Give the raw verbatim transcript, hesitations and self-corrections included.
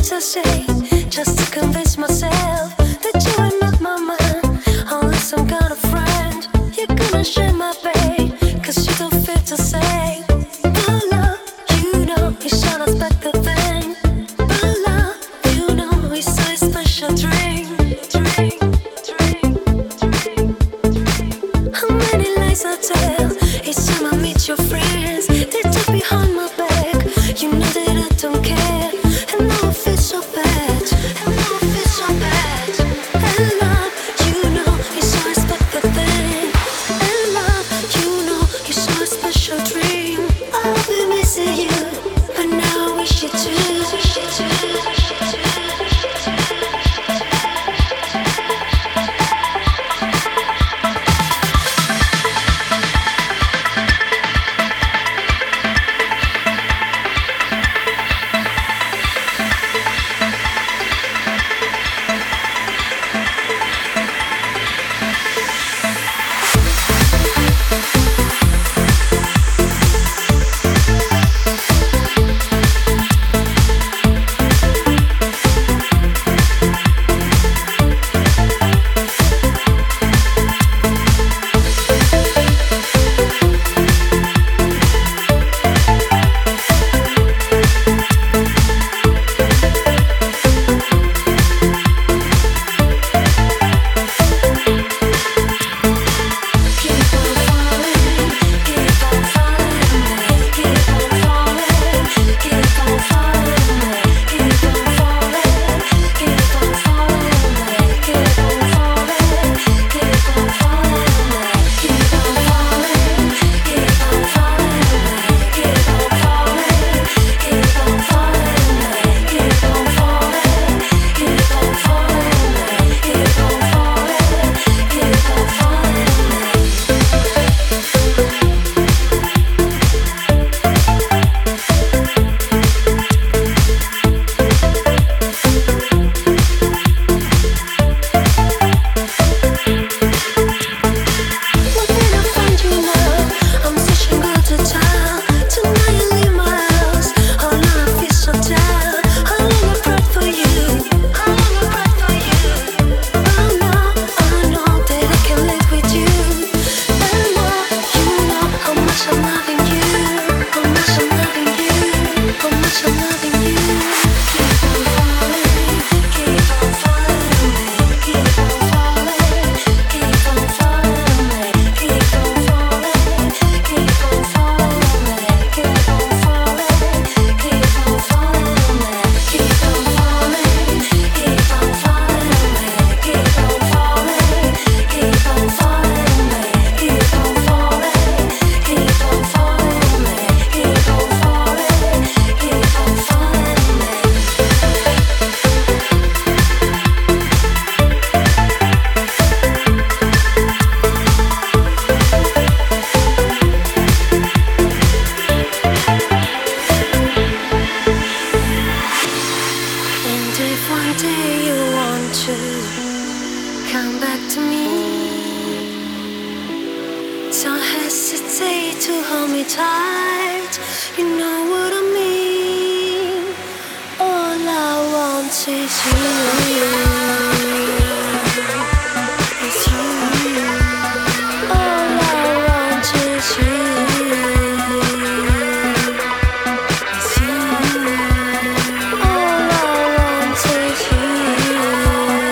I say, just to convince myself that you are not my man, only some kind of friend. You're gonna share my bed, cause you don't fit to say. But love, you know, it's unexpected thing. But love, you know, it's a special dream. Dream, dream, dream, dream. How many lies I tell each time I meet your friends? They talk behind my back, you know that I don't care. And now I feel so bad, and now I feel so bad. And love, you know, it's so expected thing. And love, you know, it's so a special dream. I've been missing you, but now I wish you too. Wish you too. Come back to me. Don't hesitate to hold me tight. You know what I mean. All I want is you.